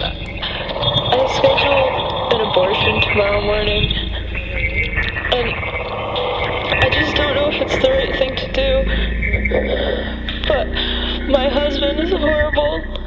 I scheduled an abortion tomorrow morning, and I just don't know if it's the right thing to do. But my husband is horrible.